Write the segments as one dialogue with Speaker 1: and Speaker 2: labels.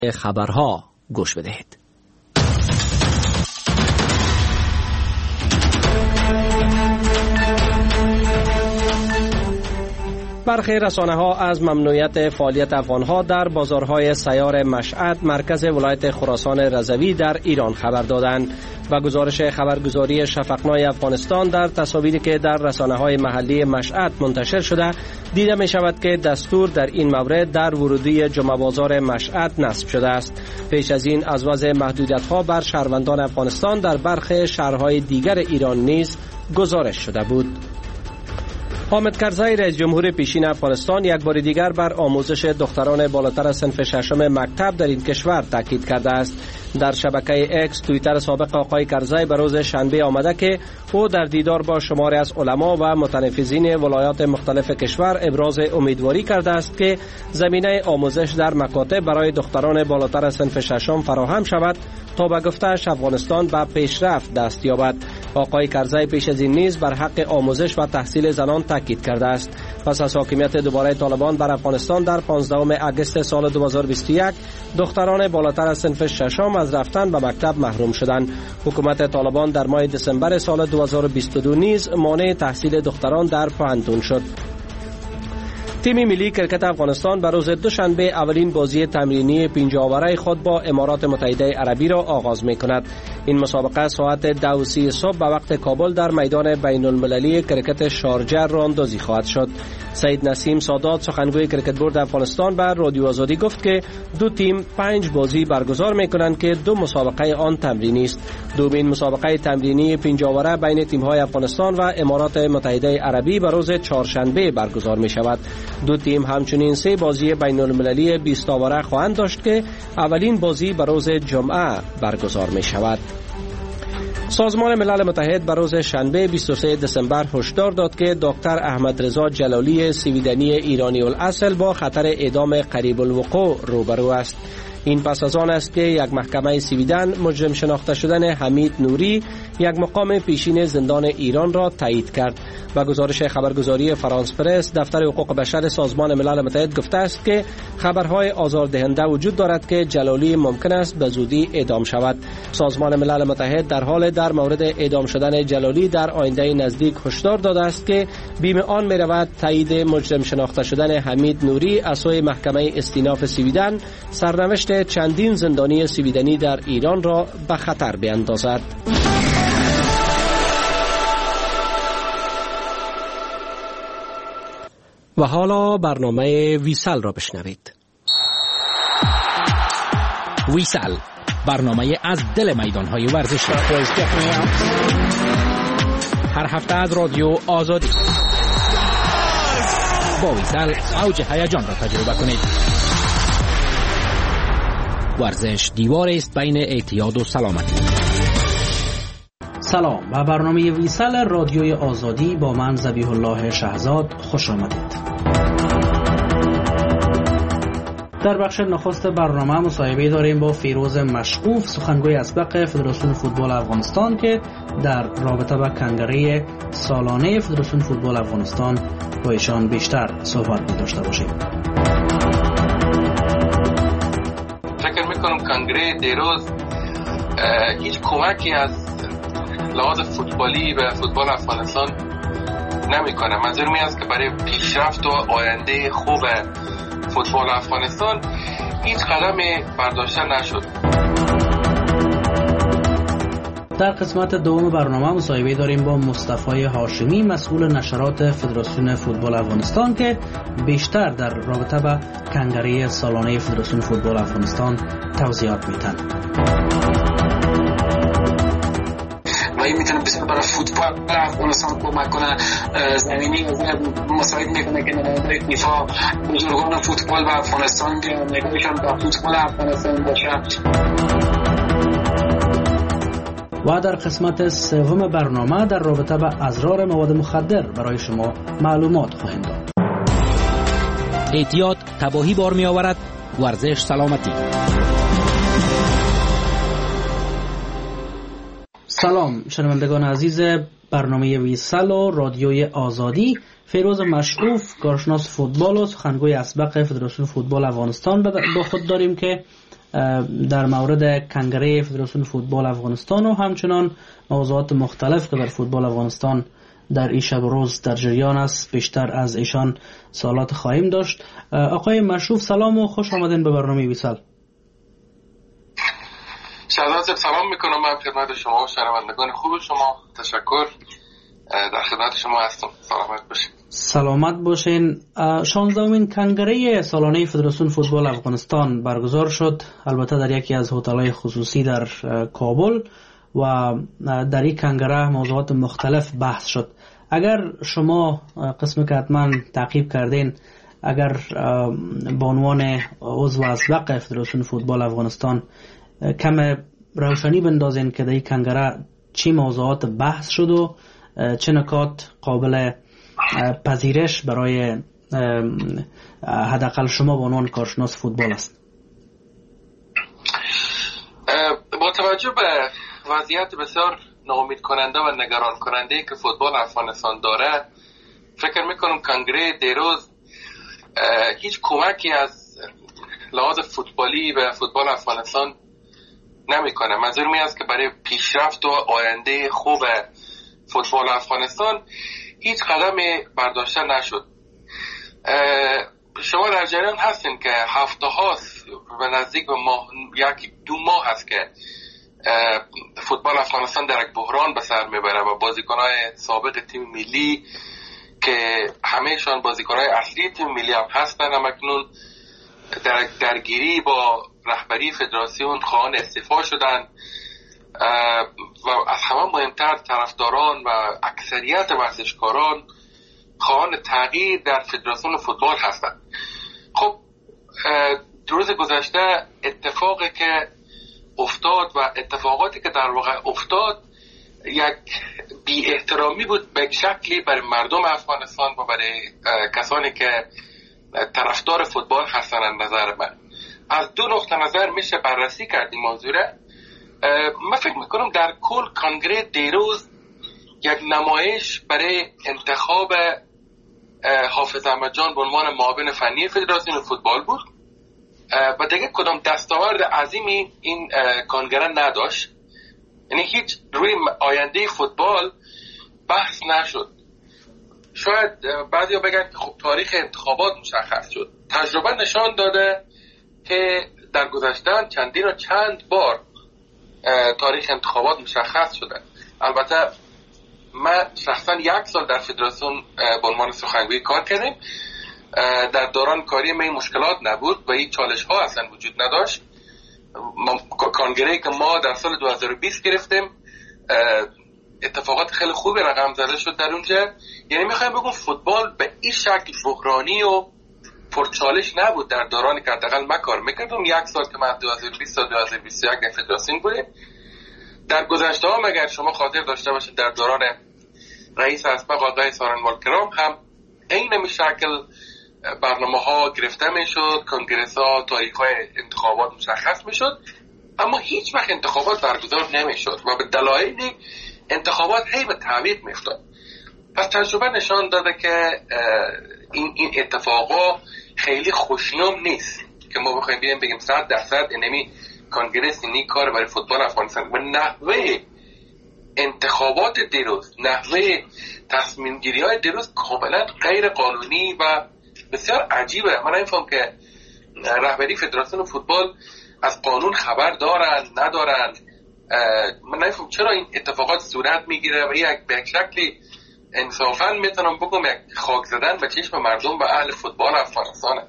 Speaker 1: خبرها گوش بدهید. برخی رسانه‌ها از ممنوعیت فعالیت افغان‌ها در بازارهای سیار مشهد مرکز ولایت خراسان رضوی در ایران خبر دادند و گزارش خبرگزاری شفقنای افغانستان در تصاویری که در رسانه‌های محلی مشهد منتشر شده دیده می‌شود که دستور در این مورد در ورودی جمعه بازار مشهد نصب شده است. پیش از این از وضع محدودیت‌ها بر شهروندان افغانستان در برخی شهرهای دیگر ایران نیز گزارش شده بود. حامد کرزی رئیس جمهور پیشین افغانستان یک بار دیگر بر آموزش دختران بالاتر صنف ششم مکتب در این کشور تاکید کرده است. در شبکه اکس توییتر سابق آقای کرزی به روز شنبه آمده که او در دیدار با شماری از علما و متنفذین ولایات مختلف کشور ابراز امیدواری کرده است که زمینه آموزش در مکاتب برای دختران بالاتر صنف ششم فراهم شود تا به گفته‌اش افغانستان به پیشرفت دست یابد. آقای کرزی پیش از این نیز بر حق آموزش و تحصیل زنان تاکید کرده است. پس از حاکمیت دوباره طالبان بر افغانستان در 15 اگست سال 2021 دختران بالاتر از صنف ششم از رفتن به مکتب محروم شدند. حکومت طالبان در ماه دسامبر سال 2022 نیز مانع تحصیل دختران در پوهنتون شد. تیم ملی کرکت افغانستان به روز دوشنبه اولین بازی تمرینی 5 آوره خود با امارات متحده عربی را آغاز می‌کند. این مسابقه ساعت 2:30 صبح به وقت کابل در میدان بین المللی کرکت شارجه راه‌اندازی خواهد شد. سید نسیم سادات سخنگوی کرکت بورد افغانستان به رادیو آزادی گفت که دو تیم 5 بازی برگزار می‌کنند که 2 مسابقه آن تمرینی است. دومین مسابقه تمرینی 5 آوره بین تیم‌های افغانستان و امارات متحده عربی به روز چهارشنبه برگزار می‌شود. دو تیم همچنین 3 بازی بین المللی 20 آوره خواهند داشت که اولین بازی به روز جمعه برگزار می‌شود. سازمان ملل متحد به روز شنبه 23 دسامبر هشدار داد که دکتر احمد رضا جلالی سویدنی ایرانی الاصل با خطر اعدام قریب الوقوع روبرو است. این پس از آن است که یک محکمه سویدن مجرم شناخته شدن حمید نوری یک مقام پیشین زندان ایران را تایید کرد. و گزارش خبرگزاری فرانس پرس دفتر حقوق بشر سازمان ملل متحد گفته است که خبرهای آزاردهنده وجود دارد که جلالی ممکن است به زودی اعدام شود. سازمان ملل متحد در حال در مورد اعدام شدن جلالی در آینده نزدیک هشدار داده است که بیم آن می رود تایید مجرم شناخته شدن حمید نوری از سوی محکمه استیناف سویدن سرنوشت چندین زندانی سویدنی در ایران را به خطر بیندازد. و حالا برنامه ویسل را بشنوید.
Speaker 2: ویسل، برنامه از دل میدان‌های ورزشی. هر هفته از رادیو آزادی. با ویسل اوج هیجان را تجربه کنید. ورزش دیوار است بین اعتیاد و سلامتی.
Speaker 3: سلام و برنامه ویسل رادیوی آزادی با من ذبیح الله شهزاد خوش آمدید. در بخش نخست برنامه مصاحبه داریم با فیروز مشعوف سخنگوی اسبق فدراسیون فوتبال افغانستان که در رابطه با کنگره سالانه فدراسیون فوتبال افغانستان با ایشان بیشتر صحبت داشته باشیم.
Speaker 4: فکر میکنم کنگره دیروز هیچ کمکی از لحاظ فوتبالی به فوتبال افغانستان نمیکنه. منظورم این است که برای پیشرفت و آینده خوب فوتبال افغانستان هیچ قدم برداشته نشد.
Speaker 3: در قسمت دوم برنامه مصاحبه داریم با مصطفی هاشمی مسئول نشرات فدراسیون فوتبال افغانستان که بیشتر در رابطه با کنگره سالانه فدراسیون فوتبال افغانستان توضیحات میدن.
Speaker 5: و این میتونه بسیار برای فوتبال افغانستان کمک کنه. زمینی مساعد میکنه که نماینده فیفا بزرگان فوتبال و افغانستان بیان نگاهشان به فوتبال افغانستان باشه.
Speaker 3: و در قسمت سوم برنامه در رابطه با اضرار مواد مخدر برای شما معلومات خواهیم داد.
Speaker 2: اعتیاد تباهی بار می آورد، ورزش سلامتی.
Speaker 3: سلام شنوندگان عزیز برنامه ویسل و رادیوی آزادی. فیروز مشعوف کارشناس فوتبال و سخنگوی اسبق فدراسیون فوتبال افغانستان با خود داریم که در مورد کنگره فدراسیون فوتبال افغانستان و همچنان موضوعات مختلف که در فوتبال افغانستان در این شب و روز در جریان است. بیشتر از ایشان سوالات خواهیم داشت. آقای مشروف سلام و خوش آمدین به برنامه ویسال.
Speaker 4: شهزاد سلام میکنم من خدمت شما و شنوندگان خوب شما. تشکر، در خدمت شما هستم. سلامت باشین.
Speaker 3: سلامت باشین. 16مین کنگره سالانه فدراسیون فوتبال افغانستان برگزار شد، البته در یکی از هتل‌های خصوصی در کابل، و در این کنگره موضوعات مختلف بحث شد. اگر شما قسمی که حتما تعقیب کردین، اگر به عنوان عضو اسبق فدراسیون فوتبال افغانستان کم روشنی بندازین که در این کنگره چی موضوعات بحث شد و چه نکات قابل پذیرش برای حداقل شما به عنوان کارشناس فوتبال است.
Speaker 4: با توجه به وضعیت بسیار ناامید کننده و نگران کننده که فوتبال افغانستان داره، فکر میکنم کنگره دیروز هیچ کمکی از لحاظ فوتبالی به فوتبال افغانستان نمیکنه. منظورم این است که برای پیشرفت و آینده خوب فوتبال افغانستان هیچ قدم برداشته نشد. شما در جریان هستین که هفته هاست و نزدیک به یکی دو ماه هست که فوتبال افغانستان در یک بحران به سر میبره و بازیکنهای سابق تیم ملی که همهشان بازیکنهای اصلی تیم ملی هم هستن، هم اکنون در درگیری با رهبری فدراسیون خواهان استعفا شدن و از همه مهمتر طرفداران و اکثریت ورزشکاران خواهان تغییر در فدراسیون فوتبال هستند. خب روز گذشته اتفاقی که افتاد و اتفاقاتی که در واقع افتاد یک بی احترامی بود به شکلی برای مردم افغانستان و برای کسانی که طرفدار فوتبال هستن. نظر من از دو نقطه نظر میشه بررسی کرد این موضوع. من فکر میکنم در کل کنگره دیروز یک نمایش برای انتخاب حافظ احمد جان به عنوان معاون فنی فدراسیون فوتبال بود و دیگه کدام دستاورد عظیمی این کنگره نداشت. یعنی هیچ روی آینده فوتبال بحث نشد. شاید بعضیا بگن که خب تاریخ انتخابات مشخص شد. تجربه نشان داده که در گذشته چند بار تاریخ انتخابات مشخص شده. البته من شخصا 1 سال در فدراسیون به عنوان سخنگوی کار کردم. در دوران کاری من مشکلات نبود و هیچ چالش ها اصلا وجود نداشت. کنگره که ما در سال 2020 گرفتیم اتفاقات خیلی خوبی رقم زده شد در اونجا. یعنی میخوایم بگم فوتبال به این شکل بحرانی و پرچالش نبود در دورانی که حداقل من کار میکردم. 1 سال که من 2020 تا 2021 در فدراسیون بودیم. در گذشته ها اگر شما خاطر داشته باشید در دوران رئیس اسبق آقای سارنوال کرام هم این شکل برنامه ها گرفته میشد، کنگرس ها، تاریخ های انتخابات مشخص میشد، اما هیچ وقت انتخابات برگزار نمیشد و به دلایلی انتخابات هی به تعویق میافتاد. پس تجربه نشان داده که این اتفاقا خیلی خوشنام نیست که ما بخوایم بگیم 100% اینمی کنگرس اینی کار برای فوتبال افغانستان. و نحوه انتخابات دیروز، نحوه تصمیم گیری های دیروز کاملا غیر قانونی و بسیار عجیبه. من نمیفهم که رهبری فدراسیون فوتبال از قانون خبر دارن ندارن. من نمیفهم چرا این اتفاقات صورت میگیره و یک به شکلی انصافا میتونم بگم یک خاک زدن به چشم مردم و اهل فوتبال افغانستانه.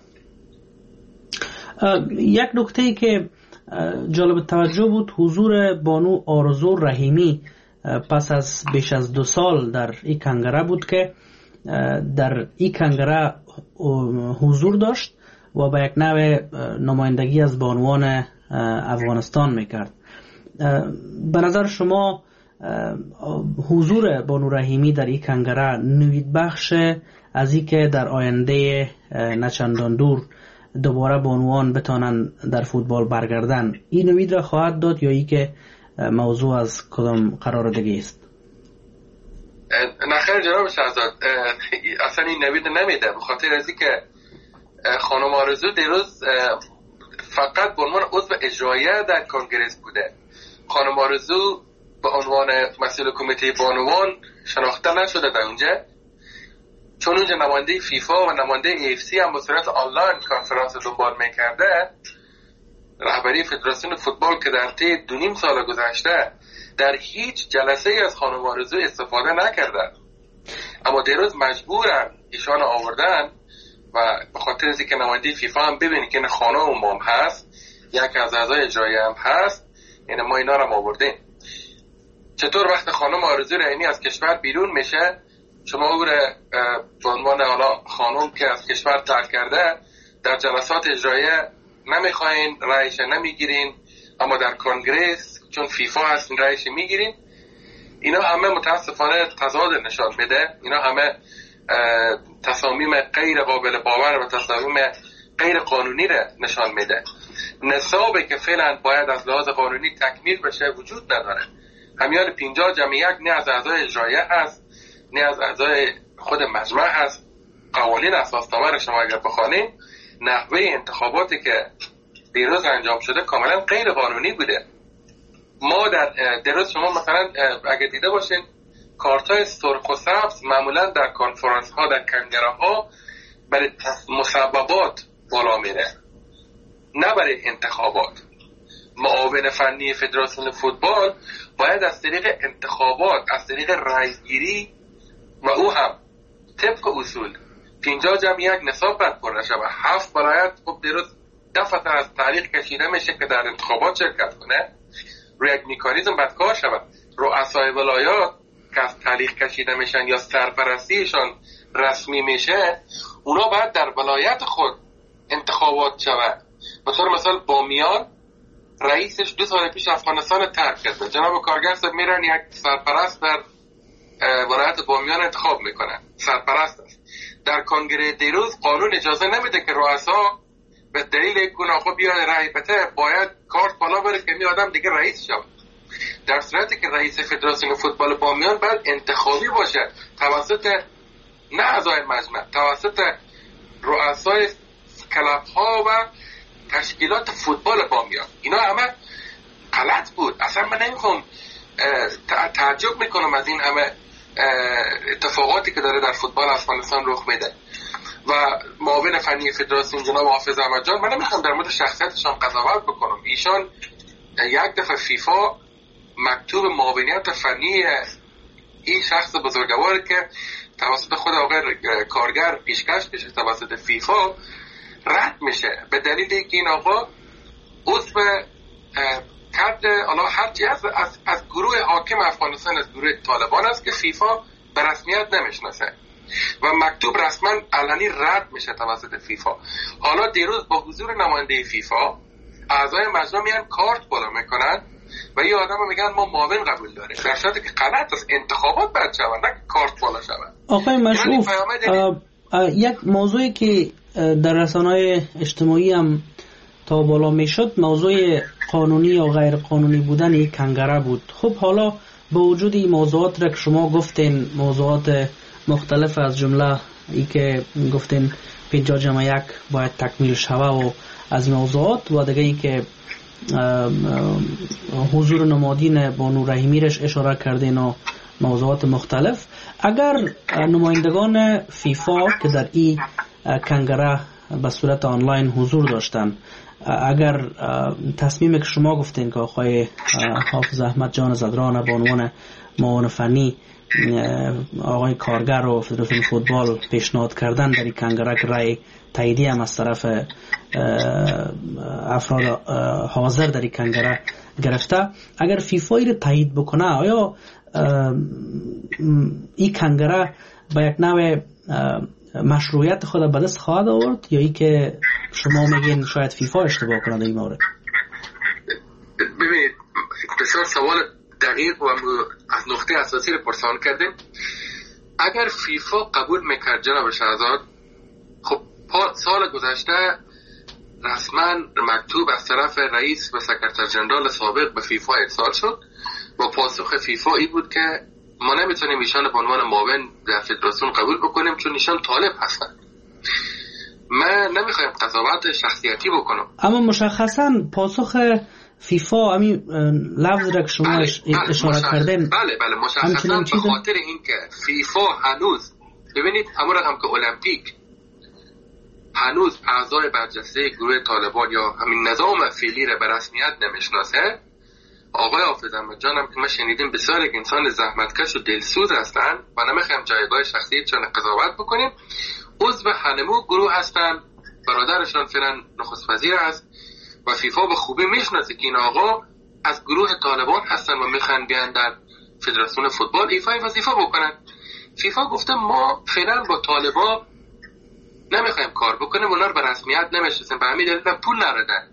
Speaker 3: یک نکته‌ای که جالب توجه بود حضور بانو آرزو رحیمی پس از بیش از 2 سال در این کنگره بود که در این کنگره حضور داشت و به یک نوع نمایندگی از بانوان افغانستان میکرد. به نظر شما حضور بانو رحیمی در این کنگره نوید بخش از این که در آینده نچندان دور دوباره بانوان بتانن در فوتبال برگردن، این نوید را خواهد داد یا ای که موضوع از کدام قرار دیگه است؟
Speaker 4: نخیر جناب شهزاد، اصلا این نوید نمیده، به خاطر از که خانم آرزو دیروز فقط به عنوان عضو اجرایه در کنگره بوده. خانم آرزو به عنوان مسئول کمیته بانوان شناخته نشده در اونجا، چون اونجا نماینده فیفا و نماینده AFC هم به صورت آنلاین کنفرانس دنبال میکرده. رهبری فدراسیون فوتبال که در طی 2.5 سال گذشته در هیچ جلسه از خانم آرزو استفاده نکردن، اما دیروز مجبورن ایشان آوردن و به خاطر از اینکه نماینده فیفا هم ببینید که خانم هم هست، یک از اعضای اجرایی هم هست، یعنی ما اینا رو آوردیم. چطور وقت خانم آرزو رحیمی از کشور بیرون میشه، شما او را به عنوان حالا خانم که از کشور ترک کرده در جلسات اجرایه نمیخواین، رأیش نمیگیرین، اما در کنگرس چون فیفا هستین رأیش میگیرین. اینا همه متاسفانه تضاد نشان میده. اینا همه تصامیم غیر قابل باور و تصامیم غیر قانونی را نشان میده. نصابی که فعلا باید از لحاظ قانونی تکمیل بشه وجود نداره. همیان 50 جمع یک نه از اعضای اجرایه هست نه از اعضای خود مجمع هست. قوانین اساسنامه را شما اگر بخوانید، نحوه انتخاباتی که دیروز انجام شده کاملا غیر قانونی بوده. ما در دیروز شما مثلا اگر دیده باشین کارتای سرخ و سبز معمولا در کنفرانس ها در کنگره ها برای مسببات بالا میره، نه برای انتخابات. معاون فنی فدراسیون فوتبال باید از طریق انتخابات، از طریق رأیگیری و او هم طبق اصول 50 جمع یک نصاب باید پر نشه و 7 ولایت خب دیروز دفعه از تاریخ کشیده میشه که در انتخابات شرکت کنه. روی یک میکانیزم باید کار شود. رؤسای ولایات که از تاریخ کشیده میشن یا سرپرستیشان رسمی میشه، اونا باید در ولایت خود انتخابات شود. مثلا بامیان رئیسش 2 سال پیش افغانستان ترک کرده، جناب کارگر صاحب میرن یک سرپرست در ولایت بامیان انتخاب میکنن، سرپرست است. در کنگره دیروز قانون اجازه نمیده که رؤسا به دلیل یک گناه خب بیاد رأی بده، باید کارت بالا بره که می آدم دیگه رئیس شود. در صورتی که رئیس فدراسیون فوتبال بامیان باید انتخابی باشه توسط نه اعضای مجمع، توسط رؤسای کلاب ها و تشکیلات فوتبال بامیان. اینا همه غلط بود. اصلا من نمیخوام تعجب میکنم از این همه اتفاقاتی که داره در فوتبال افغانستان رخ میده. و معاون فنی فدراسیون جناب حافظ احمد جان، من نمیخوام در مورد شخصیتشان قضاوت بکنم. ایشان یک دفعه فیفا مکتوب معاونیت فنی این شخص بزرگواری که توسط خود آقای کارگر پیشکش بشه توسط فیفا رد میشه به دلیل اینکه این آقا عضو کرد حالا هرچی از گروه حاکم افغانستان، از گروه طالبان است که فیفا به رسمیت نمیشناسه و مکتوب رسما علنی رد میشه توسط فیفا. حالا دیروز با حضور نماینده فیفا اعضای مجمع میان کارت بالا میکنن و یه آدم میگن ما معاون قبول داریم، در صورتی که غلط است. انتخابات باید شود نه کارت بالا شود.
Speaker 3: آقای مشروف، یک موضوعی که در رسانه‌های اجتماعی هم تا بالا میشد موضوع قانونی یا غیر قانونی بودن یک کنگره بود. خب حالا با وجود این موضوعات را که شما گفتین، موضوعات مختلف از جمله ای که گفتین 50 جمع یک باید تکمیل شوه و از موضوعات و دیگه ای که حضور نمادین بانو رحیمی رش اشاره کردین و موضوعات مختلف، اگر نمایندگان فیفا که در این کنگره به صورت آنلاین حضور داشتن، اگر تصمیمی که شما گفتین که آقای حافظ احمد جان زدران به عنوان معاون فنی آقای کارگر و فدراسیون فوتبال پیشنهاد کردن در این کنگره که رأی تاییدی هم از طرف افراد حاضر در این کنگره گرفته، اگر فیفا رو تایید بکنه، آیا این کنگره با یک نوع مشروعیت خود به دست خواهد آورد یا ای که شما میگین شاید فیفا اشتباه کنه در این مورد؟
Speaker 4: ببینید، بسیار سوال دقیق و از نقطه اساسی رو پرسان کردیم. اگر فیفا قبول میکرد جناب شهزاد، خب سال گذشته رسما مکتوب از طرف رئیس و سکرتر جنرال سابق به فیفا ارسال شد و پاسخ فیفا این بود که ما نمیتونیم ایشان به عنوان معاون در فدراسیون قبول بکنیم چون ایشان طالب هستند. من نمیخوایم قضاوت شخصیتی بکنم.
Speaker 3: اما مشخصا پاسخ فیفا همین لفظ را که شما اشاره کردین،
Speaker 4: بله مشخصا به خاطر اینکه فیفا هنوز ببینید همون رقم که المپیک هنوز اعضای برجسته گروه طالبان یا همین نظام فعلی را به رسمیت نمیشناسه. آقای حافظ احمد جان هم که ما شنیدیم بسیار یک انسان زحمتکش و دلسوز هستن و نمیخوایم جایگاه شخصیتشان قضاوت بکنیم. عضو هنمو گروه هستن، برادرشان فعلا نخست وزیر است و فیفا به خوبی میشناسه که این آقا از گروه طالبان هستن و میخوان بیان در فدراسیون فوتبال ایفای وظیفه بکنن. فیفا گفته ما فعلا با طالبان نمیخوایم کار بکنیم، اونا رو به رسمیت نمیشناسیم، به همین دلیل پول ندادن.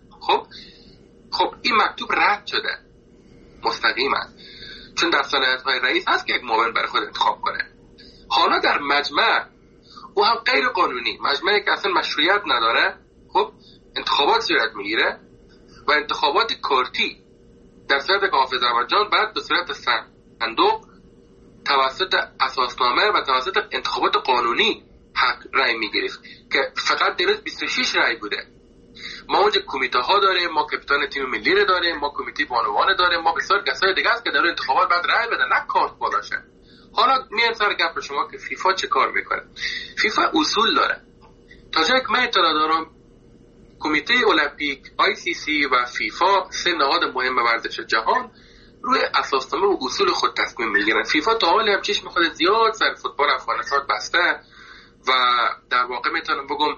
Speaker 4: خب این مکتوب رد شده مستقیما، چون در صلاحیت‌های رئیس هست که یک معاون برای خود انتخاب کنه. حالا در مجمع او هم غیر قانونی، مجمعی که اصلا مشروعیت نداره، خب انتخابات صورت میگیره و انتخابات کارتی در صورت که حافظ احمد جان بعد به صورت صندوق توسط اساسنامه و توسط انتخابات قانونی حق رأی میگرفت که فقط دیروز 26 رأی بوده. ما اونجا کمیته ها داریم، ما کاپیتان تیم ملی رو داریم، ما کمیته بانوان داریم، ما بسیار کسای دیگه است که در انتخابات بعد رأی بدن، نه کارت بالاشه. حالا میام سر گپ شما که فیفا چه کار میکنه. فیفا اصول داره. تا جایی که من اطلاع دارم کمیته المپیک، ICC و فیفا سه نهاد مهم ورزش جهان روی اساسنامه و اصول خود تصمیم میگیرن. فیفا تا حالی هم چشم خود زیاد سر فوتبال افغانستان بسته و در واقع میتونم بگم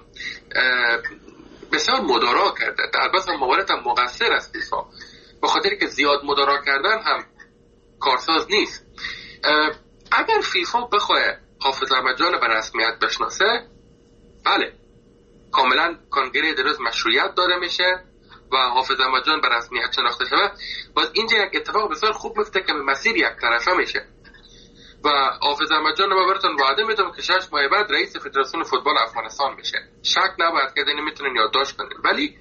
Speaker 4: بسیار مدارا کرده. البته موارد هم مقصر است فیفا، به خاطر که زیاد مدارا کردن هم کارساز نیست. اگر فیفا بخواه حافظ احمد جان به رسمیت بشناسه، بله کاملا کنگره درست مشروعیت داده میشه و حافظ احمد جان به رسمیت شناخته شود. باز اینجا یک اتفاق بسیار خوب میفته که مسیر یک طرفه میشه و حافظ احمد جان رو براتون وعده میدم که 6 ماه بعد رئیس فدراسیون فوتبال افغانستان میشه. شک نباید که اینو میتونین یادداشت کنین. ولی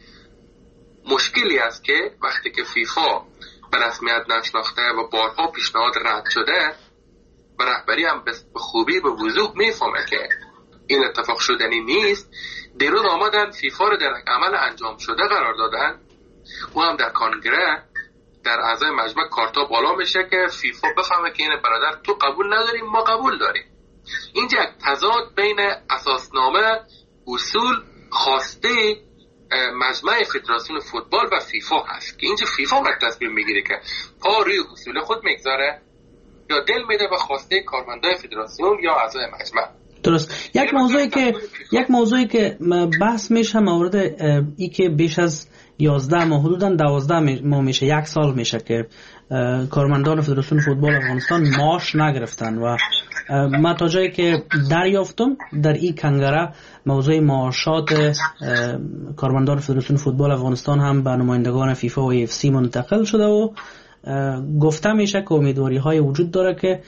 Speaker 4: مشکلی است که وقتی که فیفا به رسمیت نشناخته و بارها پیشنهاد رد شده و رهبری هم به خوبی به وضوح میفهمه که این اتفاق شدنی نیست، دیروز آمدن فیفا رو در عمل انجام شده قرار دادن. او هم در کنگره در اعضای مجمع کارتا بالا میشه که فیفا بفهمه که این برادر تو قبول نداریم ما قبول داریم. اینجا یک تضاد بین اساسنامه، اصول، خواسته مجمع فدراسیون فوتبال و فیفا هست که اینجا فیفا باید تصمیم میگیره که پا روی اصول خود میگذاره یا دل میده به خواسته کارمندای فدراسیون یا اعضای مجمع.
Speaker 3: درست. یک موضوعی که بحث میشه مورد ای که بیش از 11 ماه حدوداً 12 ماه میشه، 1 سال میشه که کارمندان فدراسیون فوتبال افغانستان معاش نگرفتن و ما تا جایی که دریافتم در این کنگره موضوع معاشات کارمندان فدراسیون فوتبال افغانستان هم به نمایندگان فیفا و AFC منتقل شده و گفته میشه که امیدواری های وجود داره که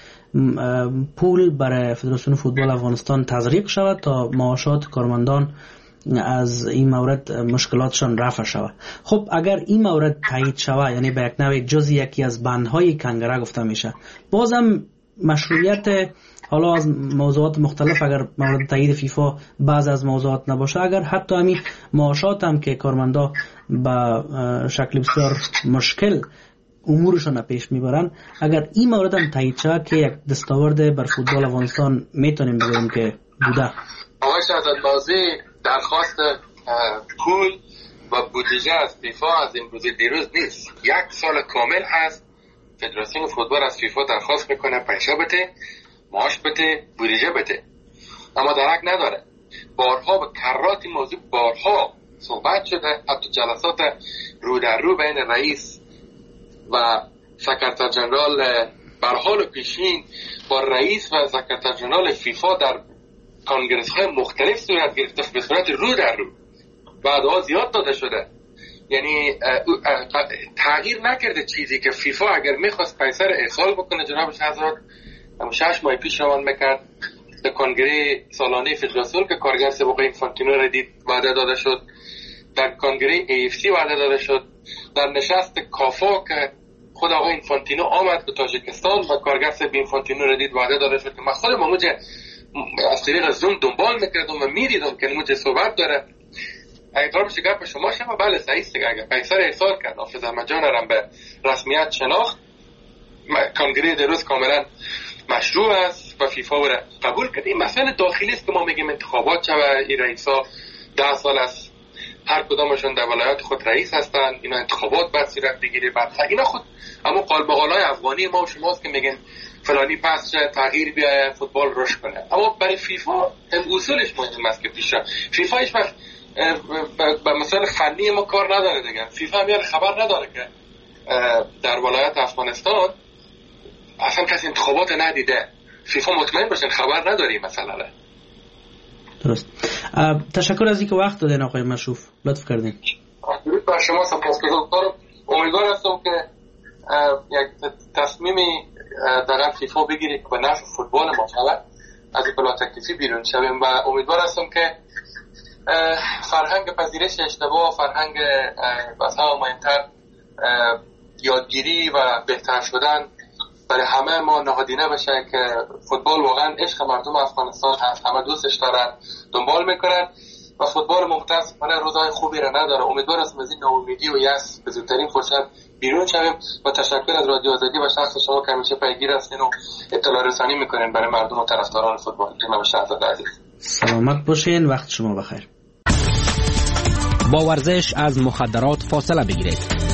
Speaker 3: پول برای فدراسیون فوتبال افغانستان تزریق شود تا معاشات کارمندان از این مورد مشکلاتشان رفع شود. خب اگر این مورد تایید شود، یعنی به یک نوع جزئی یکی از بندهای کنگره گفته میشه، بازم مشروعیت حالا از موضوعات مختلف اگر مورد تایید فیفا بعض از موضوعات نباشه، اگر حتی همین معاشات هم که کارمندا به شکل بسیار مشکل امورشون پیش میبرن، اگر این مورد هم تایید شود که یک دستاورد بر فوتبال افغانستان میتونیم بگوییم که بوده.
Speaker 4: آقای شهزادبازی درخواست پول و بودجه از فیفا از این روز دیروز نیست. 1 سال کامل هست فدراسیون فوتبال از فیفا درخواست میکنه پیسه بده، معاش بده، بودجه بده، اما درک نداره. بارها به کرات این موضوع بارها صحبت شده، حتی جلسات رو در رو بین رئیس و سکرتر جنرال برحال پیشین با رئیس و سکرتر جنرال فیفا در کانگرس های مختلف صورت گرفته به صورت رو در رو. بعدها زیاد داده شده، یعنی تغییر نکرده چیزی که فیفا اگر میخواست پیسه رو ارسال بکنه جناب شهزاد 6 ماه پیش روان میکرد در کنگره سالانه فدراسیون که کارگر سابق اینفانتینو را دید وعده داده شد، در کنگره AFC وعده داده شد، در نشست کافا که خود آقای اینفانتینو آمد به تاجیکستان و کارگر سابق اینفانتینو را دید وعده داده شد که من خودم اونجا از طریق زوم دنبال میکردم و میدیدم که اینو چه صحبت داره. اگه قرار بشه گپ شما شما بله صحیح است. اگه قیصر احضار کرد حافظ احمد جان را به رسمیت شناخت، کنگره دیروز کاملا مشروع است و فیفا را قبول کرد. این مسئله داخلی است که ما میگیم انتخابات شوه. این رئیسا 10 سال است، هر کدامشون در ولایت خود رئیس هستن، اینا انتخابات بعد صورت بگیره بعد اینا خود اما قالب‌قالای افغانی ما و شماست که میگن فلانی پس تغییر بیاید فوتبال رشد کنه. اما برای فیفا اصولش مهم است که فیفا هیچ وقت به مثلا فنی ما کار نداره دیگه. فیفا هم خبر نداره که در ولایت افغانستان اصلا کسی انتخابات ندیده. فیفا مطمئن باشن خبر نداری مثلا.
Speaker 3: درست. تشکر از اینکه وقت دادین آقای مشروف، لطف کردین.
Speaker 4: درود بر شما، سپاسگزارم. امیدوار هستم که یک تصمیمی در فیفا بگیرید که به نفع فوتبال ما شود، از این بلا تکلیفی بیرون شویم و امیدوار هستم که فرهنگ پذیرش اشتباه، فرهنگ از همه مهمتر یادگیری و بهتر شدن برای همه ما نهادینه بشه که فوتبال واقعا عشق مردم افغانستان هست، همه دوستش دارن، دنبال میکنن و فوتبال متاسفانه روزهای خوبی را نداره. امیدوار هستم از این ناامیدی و یأس به زودترین فرصت بیرون شویم و تشکر از رادیو آزادی و شخص شما که همیشه پیگیر هستین و اطلاع رسانی میکنین برای مردم و طرفداران فوتبال. جناب شهزاده عزیز
Speaker 3: سلامت باشین، وقت شما بخیر.
Speaker 2: با ورزش از مخدرات فاصله بگیرید.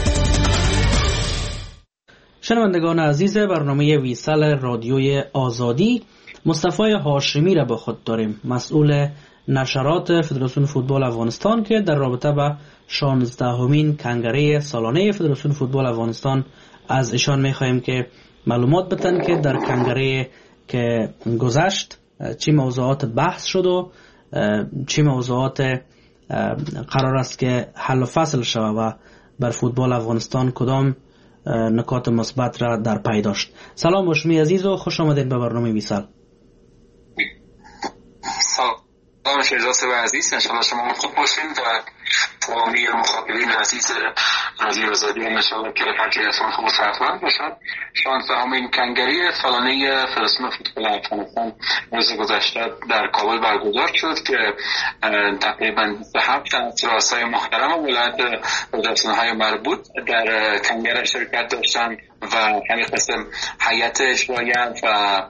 Speaker 3: شنوندگان عزیز برنامه ویسال رادیوی آزادی، مصطفی هاشمی را با خود داریم، مسئول نشرات فدراسیون فوتبال افغانستان که در رابطه با 16مین کنگره سالانه فدراسیون فوتبال افغانستان از ایشان می‌خواهیم که معلومات بدن که در کنگره که گذشت چه موضوعات بحث شد و چه موضوعات قرار است که حل و فصل شود و بر فوتبال افغانستان کدام نکات مثبت را در پی داشت. سلام هاشمی عزیز و خوش آمدید به برنامه ویسال.
Speaker 5: سلام شهزاده عزیز، انشاءالله شما خوب باشین و تمامی مخاطبین عزیز رادیو آزادی انشاءالله که هرچیشون خوب و صحتمند باشن. 16مین کنگره سالانه فدراسیون فوتبال افغانستان روز گذشته در کابل برگزار شد که تقریبا 27 از رؤسای محترم ولایت فدراسیون‌های مربوط در کنگره شرکت داشتند و همین قسم هیئت اجراییه و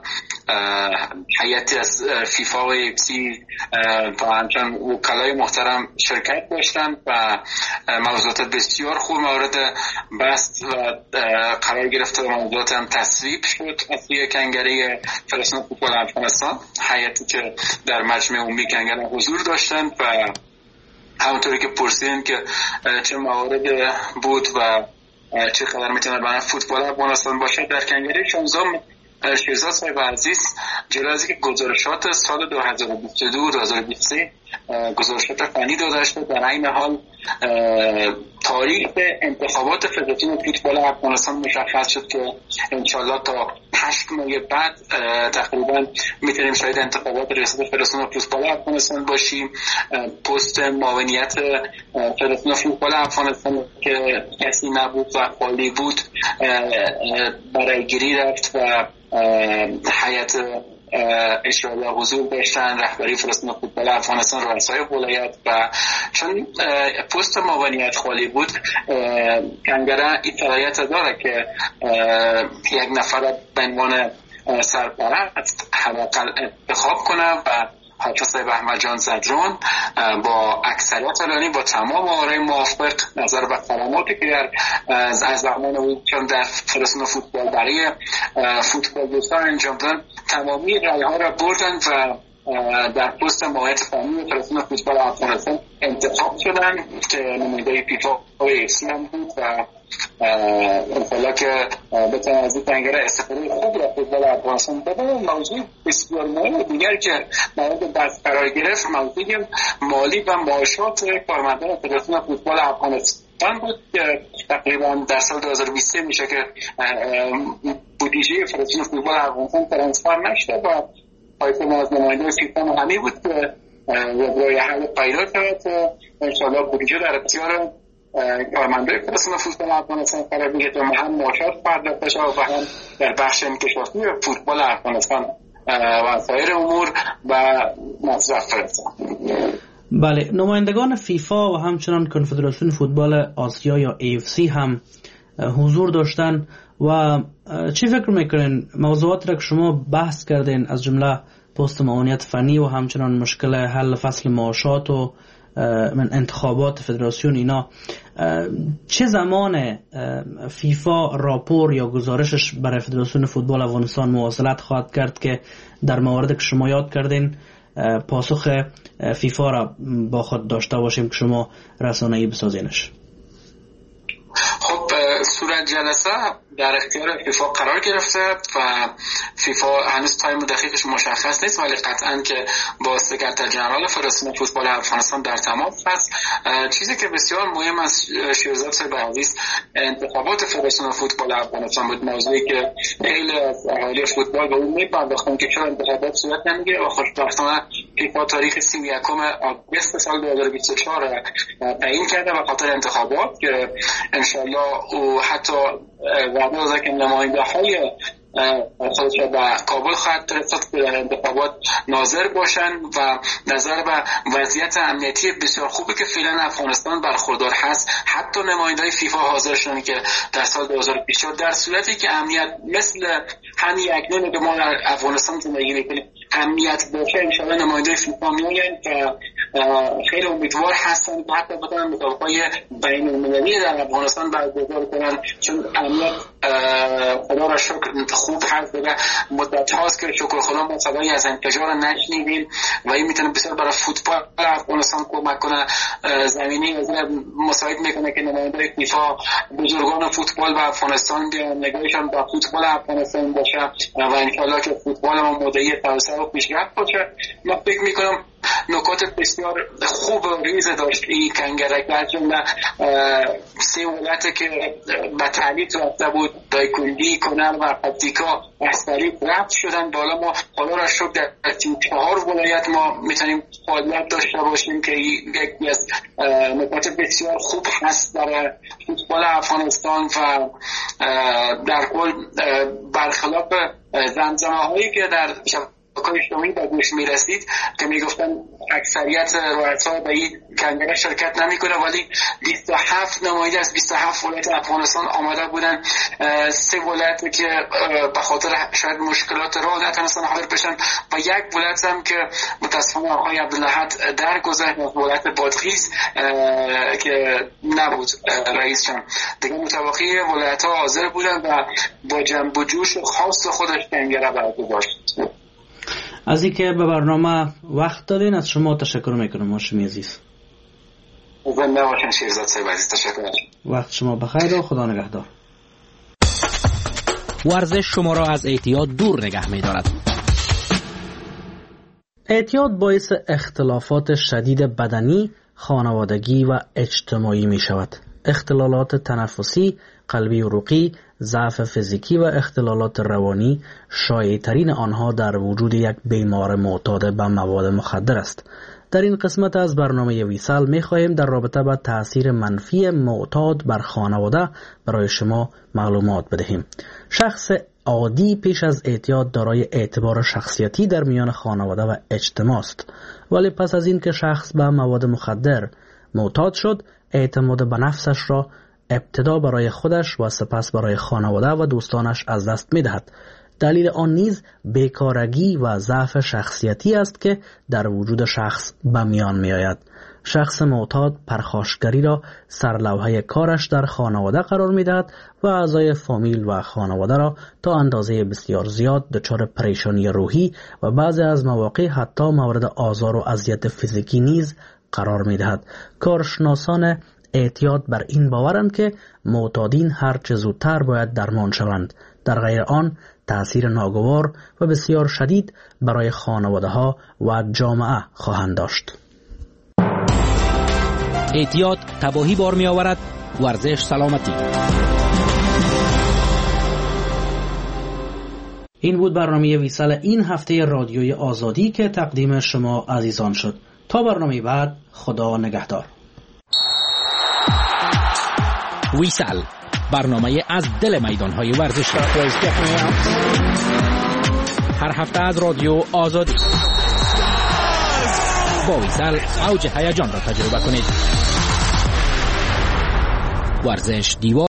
Speaker 5: هیئتی از فیفا و ایپسی و همچنین وکلای محترم شرکت داشتند و موضوعات بسیار خوب مورد بحث و قرار گرفت و موضوعات هم تصویب شد از سوی کنگره فدراسیون فوتبال افغانستان، هیئتی که در مجمع عمومی کنگره حضور داشتند و همونطوری که پرسیدن که چه موارد بود و چه خبر میتونه برای فوتبال افغانستان باشه در کنگره 16 شهزاد صاحب عزیز، جلوی از اینکه گزارشات سال 2022-2023 گزارشات فنی داده شد، در این حال تاریخ انتخابات فدراسیون فوتبال افغانستان مشخص شد که انشالله تا 8 ماه بعد تقریبا میتونیم شاید انتخابات ریاست فدراسیون فوتبال افغانستان باشیم. پست معاونیت فدراسیون فوتبال افغانستان که کسی نبود و خالی بود برای گیری رفت و هیئت اجرایی حضور داشتن، رهبری فدراسیون فوتبال افغانستان، رؤسای ولایت و چون پست معاونیت خالی بود کنگره اطلاعیت داره که یک نفر به عنوان سرپرست حداقل انتخاب کنه و حافظ صاحب احمد جان زدران با اکثریت علنی با تمام آرای موافق نظر به کلماتی که از زمان او چون در فدراسیون فوتبال برای فوتبال دوستان انجام دادن تمامی رای ها را بردن و در پست معاونیت فنی فدراسیون فوتبال افغانستان انتخاب شدن که نماینده فیفا و اسلام بود و انشالله که بتونن از این کنگره استفاده خوب را فوتبال افغانستان بدن. موضوع بسیار مهم دیگر که مورد بحث قرار گرفت موضوع مالی و معاشات کارمندان فدراسیون فوتبال افغانستان بود که تقریبا در سال 2023 میشه که بودجه فدراسیون فوتبال افغانستان ترانسفر نشده و پایتون از نماینده فیفا همی بود که رای حل پیدا کرد. انشالله بودجه در اختیار کارمندای فدراسیون فوتبال افغانستان قرار بگیره تا هم معاشات پرداخته شود و هم در بخش انکشافی فوتبال افغانستان و سایر امور و مصرف فرستن.
Speaker 3: بله، نمایندگان فیفا و همچنان کنفدراسیون فوتبال آسیا یا AFC هم حضور داشتن و چی فکر میکنین موضوعات را که شما بحث کردین از جمله پست معاونیت فنی و همچنان مشکل حل فصل معاشات و انتخابات فدراسیون، اینا چه زمان فیفا راپور یا گزارشش برای فدراسیون فوتبال افغانستان مواصلت خواهد کرد که در موارد که شما یاد کردین پاسخ فیفا را با خود داشته باشیم که شما رسانه‌ای بسازینش؟
Speaker 5: خب صورت جلسه در اختیار فیفا قرار گرفته و فیفا هنوز تایم دقیقش مشخص نیست، ولی قطعاً که با سکرتر جنرال فدراسیون فوتبال افغانستان در تماس هست. چیزی که بسیار مهم است شیرزاد صاحب عزیز، انتخابات فدراسیون فوتبال افغانستان بود، موضوعی که خیلی از اهالی فوتبال به اون میپرداختن که چرا انتخابات صورت نمیگیره و خوشبختانه فیفا تاریخ 31 آگوست سال 2024 تعیین کرده به خاطر انتخابات که انشالله و حتی وعده داده که نماینده های خودش را به کابل خواهد فرستاد که در انتخابات ناظر باشن و نظر به وضعیت امنیتی بسیار خوبی که فعلا افغانستان برخوردار هست. حتی نماینده های فیفا حاضر شدن که در سال 2024 در صورتی که امنیت مثل همین اکنون که ما در افغانستان زندگی میکنیم امنیت باشه، انشاءالله نماینده فیفا میآیند که خیلی امیدوار هستن که حتی بتونن مسابقه‌های بین‌المللی در افغانستان برگزار کنن، چون امنیت خدا را شکر خوب هست و مدت هاست که شکر خدا ما صدایی از انفجار نشنیدیم و این میتونه بسیار برای فوتبال افغانستان کمک کنه. زمینی از مساعد میکنه که نماینده فیفا بزرگان فوتبال و افغانستان بیان نگاهشان به فوتبال افغانستان باشه و انشالله که فوتبال ما مدعی توسعه و پیشرفت باشه. من فکر میکنم نکات بسیار خوب و ریز داشت این کنگرک، در جمله 3 ولایت که به تعلیق رفته بود، دایکندی، کنر و پکتیکا از طریق رفت شدن بالا. ما خدا را شکر در 4 ولایت ما میتونیم فعالیت داشته باشیم که یکی از نکات بسیار خوب هست در فوتبال افغانستان و در کل برخلاف زمزمه هایی که در کاری شما به گوش میرسید که میگفتن اکثریت رؤسا به این کنگره شرکت نمیکنه، ولی 27 نماینده از 27 ولایت افغانستان آمده بودن. 3 ولایت که به خاطر شاید مشکلات راه نتونستن حاضر بشن و 1 ولایت هم که متاسفانه آقای عبدالحد درگذشت، ولایت بادغیس که نبود رئیسشان. دیگه متوقی ولایت ها حاضر بودن و با جنب و جوش خاص خودش کنگره برگزار شد.
Speaker 3: از اینکه به برنامه وقت دادین از شما تشکر میکنم هاشمی عزیز.
Speaker 5: زنده باشین شیرزاد صاحب عزیز، تشکر.
Speaker 3: وقت شما بخیر و خدا نگهدار.
Speaker 2: ورزش شما را از اعتیاد دور نگه می‌دارد.
Speaker 3: اعتیاد باعث اختلافات شدید بدنی، خانوادگی و اجتماعی می شود. اختلالات تنفسی، قلبی عروقی، ضعف فیزیکی و اختلالات روانی شایع‌ترین آنها در وجود یک بیمار معتاد به مواد مخدر است. در این قسمت از برنامه ویسال می خواهیم در رابطه با تأثیر منفی معتاد بر خانواده برای شما معلومات بدهیم. شخص عادی پیش از اعتیاد دارای اعتبار شخصیتی در میان خانواده و اجتماع است، ولی پس از این که شخص به مواد مخدر معتاد شد، اعتماد به نفسش را ابتدا برای خودش و سپس برای خانواده و دوستانش از دست می دهد. دلیل آن نیز بیکارگی و ضعف شخصیتی است که در وجود شخص به میان می آید. شخص معتاد پرخاشگری را سرلوحه کارش در خانواده قرار می دهد و اعضای فامیل و خانواده را تا اندازه بسیار زیاد دچار پریشانی روحی و بعضی از مواقع حتی مورد آزار و اذیت فیزیکی نیز قرار می دهد. کارشناسان اعتیاد بر این باورند که معتادین هر چه زودتر باید درمان شوند، در غیر آن تأثیر ناگوار و بسیار شدید برای خانواده ها و جامعه خواهند داشت.
Speaker 2: اعتیاد تباهی بار می آورد، ورزش سلامتی.
Speaker 3: این بود برنامه ویسال این هفته رادیوی آزادی که تقدیم شما عزیزان شد. تا برنامه بعد، خدا نگهدار.
Speaker 2: ویسال، برنامه از دل میدان‌های ورزشی. هر هفته از رادیو آزادی. با ویسل اوج هیجان را تجربه کنید. ورزش دیوار